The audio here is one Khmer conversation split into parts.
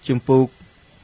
ជំពូក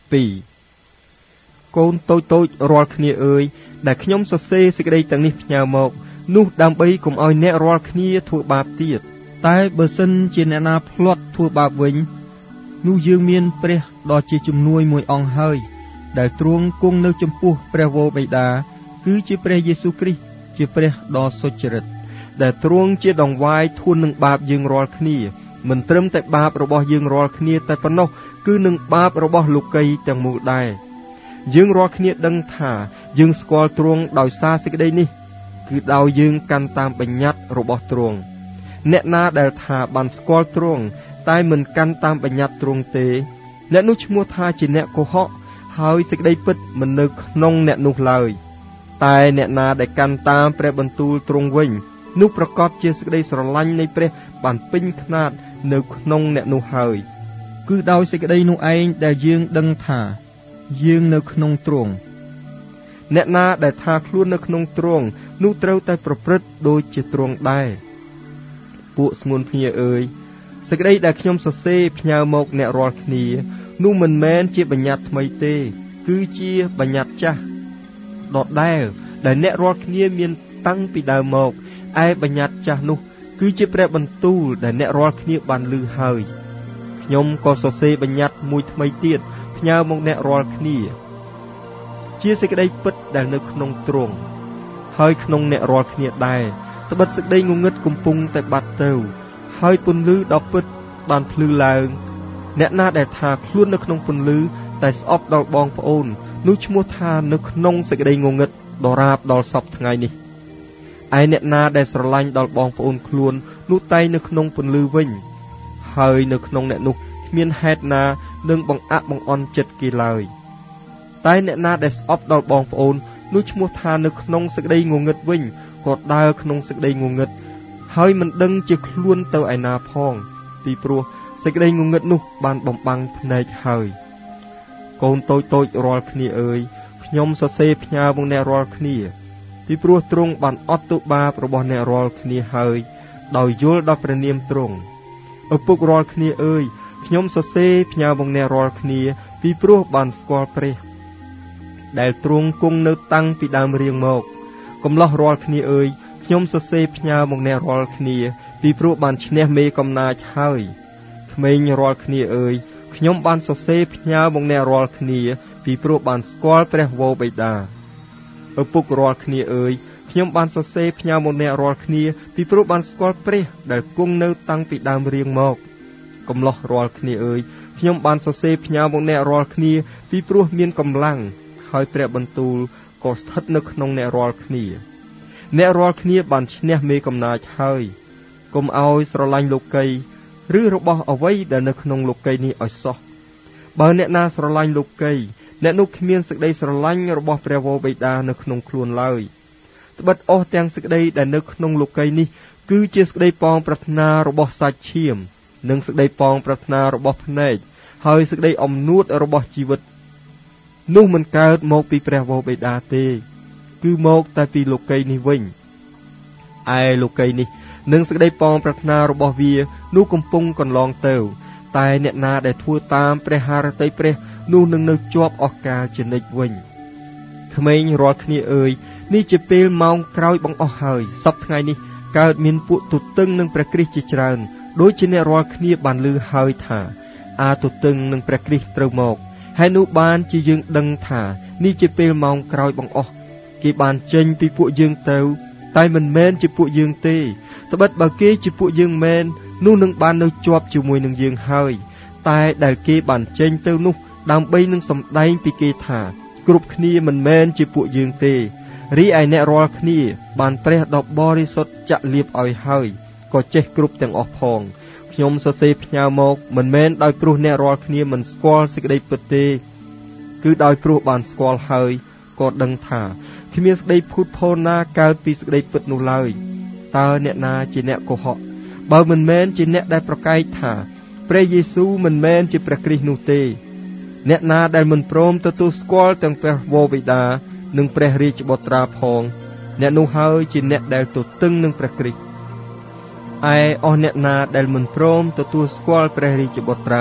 2 កូនតូចរាល់គ្នាអើយដែលខ្ញុំសរសេរសេចក្តីទាំងនេះផ្ញើមកនោះដើម្បីកុំឲ្យអ្នករាល់គ្នាធ្វើបាបទៀតតែបើសិនជាអ្នកណាភ្លាត់ធ្វើបាបវិញនោះយើងមានព្រះដ៏ជាជំនួយមួយអង្គហើយដែលទ្រង់គង់នៅចំពោះព្រះវរបិតាគឺជាព្រះយេស៊ូវគ្រីស្ទជាព្រះដ៏សុចរិតដែលទ្រង់ជាដង្វាយធួននឹងបាបយើងរាល់គ្នាមិនត្រឹមតែបាបរបស់យើងរាល់គ្នាតែប៉ុណ្ណោះគឺនឹងបាបរបស់លោកីទាំងមូលដែរយើងរាល់គ្នាដឹងថាយើងស្គាល់ទ្រង់ដោយសារសេចក្តីនេះគឺដោយយើងកាន់តាមបញ្ញត្តិរបស់ទ្រង់អ្នកណាដែលថាបានស្គាល់ទ្រង់តែមិនកាន់តាមបញ្ញត្តិទ្រង់ទេអ្នកនោះឈ្មោះថាជាអ្នកកុហកហើយសេចក្តីពិតមិននៅក្នុងអ្នកនោះឡើយតែអ្នកណាដែលកាន់តាមព្រះបន្ទូលទ្រង់វិញនោះប្រកាសជាសេចក្តីស្រឡាញ់នៃព្រះបានពេញខ្នាតនៅក្នុងអ្នកនោះហើយគឺដោយសេចក្តីនោះឯងដែលយើងដឹងថាយើងនៅក្នុងទ្រង់អ្នកណាដែលថាខ្លួននៅក្នុងទ្រង់នោះត្រូវតែប្រព្រឹត្តដូចជាទ្រង់ដែរពួកស្ងួនភ្ញាអើយសេចក្តីដែលខ្ញុំសរសេរផ្ញើមកអ្នករាល់គ្នានោះមិនមែនជាបញ្ញត្តិថ្មីទេគឺជាបញ្ញត្តិចាស់ដដែលដែលអ្នករាល់គ្នាមានតាំងពីដើមមកឯបញ្ញត្តិចាស់នោះគឺជាព្រះបន្ទូលដែលអ្នករាល់គ្នាបានឮហើយខ្ញុំក៏សរសេរបញ្ញត្តិមួយថ្មីទៀតផ្ញើមកអ្នករាល់គ្នាជាសេចក្តីពិតដែលនៅក្នុងទ្រង់ហើយក្នុងអ្នករាល់គ្នាដែរត្បិតសេចក្តីងងឹតកំពុងតែបាត់ទៅហើយពន្លឺដ៏ពិតបានភ្លឺឡើងអ្នកណាដែលថាខ្លួននៅក្នុងពន្លឺតែស្អប់ដល់បងប្អូននោះឈ្មោះថានៅក្នុងសេចក្តីងងឹតដរាបដល់សពថ្ងៃនេះឯអ្នកណាដែលស្រឡាញ់ដល់បងប្អូនខ្លួននោះតែងនៅក្នុងពន្លឺវិញហើយនៅក្នុងអ្នកនោះគ្មានហេតុណានឹងបង្អាក់បង្អន់ចិត្តគេឡើយតែអ្នកណាដែលស្អប់ដល់បងប្អូននោះឈ្មោះថានៅក្នុងសេចក្តីងងឹតវិញក៏ដើរក្នុងសេចក្តីងងឹតហើយមិនដឹងជាខ្លួនទៅឯណាផងពីព្រោះសេចក្តីងងឹតនោះបានបំបាំងភ្នែកហើយកូនតូចរាល់គ្នាអើយខ្ញុំសរសេរផ្ញើមកអ្នករាល់គ្នាពីព្រោះទ្រង់បានអត់ទោសបាបរបស់អ្នករាល់គ្នាហើយដោយយល់ដល់ព្រះនាមទ្រង់ឪពុករាល់គ្នាអើយខ្ញុំសរសេរផ្ញើមកអ្នករាល់គ្នាពីព្រោះបានស្គាល់ព្រះដែលទ្រង់គង់នៅតាំងពីដើមរៀងមកកំឡោះរាល់គ្នាអើយខ្ញុំសរសេរផ្ញើមកអ្នករាល់គ្នាពីព្រោះបានឈ្នះមេកំណាចហើយក្មេងរាល់គ្នាអើយខ្ញុំបានសរសេរផ្ញើមកអ្នករាល់គ្នាពីព្រោះបានស្គាល់ព្រះវរបិតាឪពុករាល់គ្នាអើយខ្ញុំបានសរសេរផ្ញើមកអ្នករាល់គ្នាពីព្រោះបានស្គាល់ព្រះដែលគង់នៅតាំងពីដើមរៀងមកកំឡោះរាល់គ្នាអើយខ្ញុំបានសរសេរផ្ញើមកអ្នករាល់គ្នាពីព្រោះមានកម្លាំងហើយព្រះបន្ទូលក៏ស្ថិតនៅក្នុងអ្នករាល់គ្នាអ្នករាល់គ្នាបានឈ្នះមេកំណាចហើយកុំឲ្យស្រឡាញ់លោកីឬរបស់អ្វីដែលនៅក្នុងលោកីនេះឲ្យសោះបើអ្នកណាស្រឡាញ់លោកីអ្នកនោះគ្មានសេចក្តីស្រឡាញ់របស់ព្រះវរបិតានៅក្នុងខ្លួនឡើយត្បិតអស់ទាំងសេចក្តីដែលនៅក្នុងលោកីនេះគឺជាសេចក្តីប៉ងប្រាថ្នារបស់សាច់ឈាមនិងសេចក្តីប៉ងប្រាថ្នារបស់ភ្នែកហើយសេចក្តីអំនួតរបស់ជីវិតនោះមិនកើតមកពីព្រះវរបិតាទេគឺមកតែពីលោកីនេះវិញឯលោកីនេះនិងសេចក្តីប៉ងប្រាថ្នារបស់វានោះកំពុងកន្លងទៅតែអ្នកណាដែលធ្វើតាមព្រះハរតីព្រះនោះនឹងនៅជាប់អស់កលជានិច្ចវិញក្មេងរាល់គ្នាអើយនេះជាពេលម៉ោងក្រោយបង្អស់ហើយសពថ្ងៃនេះកើតមានពួកទទឹងនឹងព្រះគ្រីស្ទជាច្រើនដូចជាអ្នករាល់គ្នាបានឮហើយថាទទឹងនឹងព្រះគ្រីស្ទត្រូវមកហើយនោះបានជាយើងដឹងថានេះជាពេលម៉ោងក្រោយបង្អស់គេបានចេញពីពួកយើងទៅតែមិនមែនជាពួកយើងទេត្បិតបើគេជាពួកយើងមែននោះនឹងបាននៅជាប់ជាមួយនឹងយើងហើយតែដែលគេបានចេញទៅនោះដើម្បីនឹងសម្ដែងពីគេថាគ្រប់គ្នាមិនមែនជាពួកយើងទេរីឯអ្នករាល់គ្នាបានព្រះដ៏បរិសុទ្ធចាក់លាបឲ្យហើយក៏ចេះគ្រប់ទាំងអស់ផងខ្ញុំសរសេរផ្ញើមកមិនមែនដោយព្រោះអ្នករាល់គ្នាមិនស្គាល់សេចក្តីពិតទេគឺដោយព្រោះបានស្គាល់ហើយក៏ដឹងថាគ្មានសេចក្តីភូតភរណាកើតពីសេចក្តីពិតនោះឡើយតើអ្នកណាជាអ្នកកុហកបើមិនមែនជាអ្នកដែលប្រកែកថាព្រះយេស៊ូវមិនមែនជាព្រះគ្រីស្ទនោះទេអ្នកណាដែលមិនព្រមទទួលស្គាល់ទាំងព្រះវរបិតានិងព្រះរាជបុត្រាផងអ្នកនោះហើយជាអ្នកដែលទទឹងនឹងព្រះគ្រីស្ទឯអស់អ្នកណាដែលមិនព្រមទទួលស្គាល់ព្រះរាជបុត្រា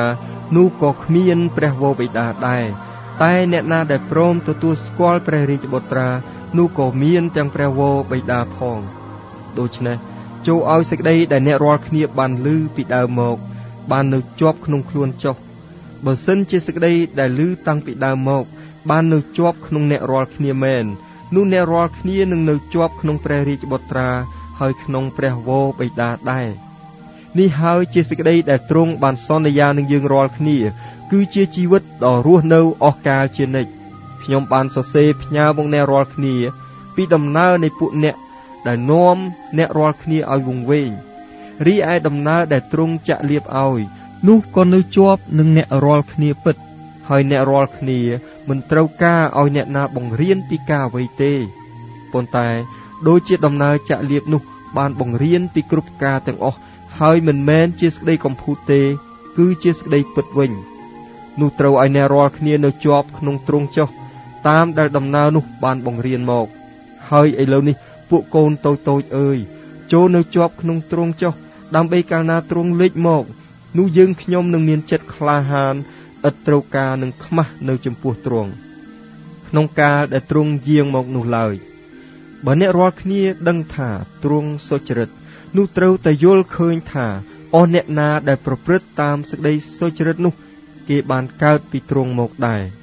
នោះក៏គ្មានព្រះវរបិតាដែរតែអ្នកណាដែលព្រមទទួលស្គាល់ព្រះរាជបុត្រានោះក៏មានទាំងព្រះវរបិតាផងដូច្នេះចូលឲ្យសេចក្តីដែលអ្នករាល់គ្នាបានឮពីដើមមកបាននៅជាប់ក្នុងខ្លួនចុះបើសិនជាសេចក្តីដែលឮតាំងពីដើមមកបាននៅជាប់ក្នុងអ្នករាល់គ្នាមែននោះអ្នករាល់គ្នានឹងនៅជាប់ក្នុងព្រះរាជបុត្រាហើយក្នុងព្រះវរបិតាដែរនេះហើយជាសេចក្តីដែលទ្រង់បានសន្យានឹងយើងរាល់គ្នាគឺជាជីវិតដ៏រស់នៅអស់កាលជានិច្ចខ្ញុំបានសរសេរផ្ញើមកអ្នករាល់គ្នាពីដំណើរនៃពួកអ្នកដែលនាំអ្នករាល់គ្នាឲ្យវង្វេងរីឯដំណើរដែលទ្រង់ចាក់លាបឲ្យនោះក៏នៅជាប់នឹងអ្នករាល់គ្នាពិតហើយអ្នករាល់គ្នាមិនត្រូវការឲ្យអ្នកណាបង្រៀនពីការអ្វីទេប៉ុន្តែដូចជាដំណើរចាក់លាបនោះបានបង្រៀនពីគ្រប់ការទាំងអស់ហើយមិនមែនជាសេចក្តីកំពូលទេគឺជាសេចក្តីពិតវិញនោះត្រូវឲ្យអ្នករាល់គ្នានៅជាប់ក្នុងទ្រង់ចុះតាមដែលដំណើរនោះបានបង្រៀនមកហើយឥឡូវនេះពួកកូនតូចៗអើយចូលនៅជាប់ក្នុងទ្រង់ចុះដើម្បីកាលណាទ្រង់លេចមកនោះយើងខ្ញុំនឹងមានចិត្តក្លាហានឥតត្រូវការនឹងខ្មាស់នៅចំពោះទ្រង់ក្នុងកាលដែលទ្រង់យាងមកនោះឡើយបើអ្នករាល់គ្នាដឹងថាទ្រង់សុចរិតនោះត្រូវតែយល់ឃើញថាអស់អ្នកណាដែលប្រព្រឹត្តតាមសេចក្តីសុចរិតនោះគេបានកើតពីទ្រង់មកដែរ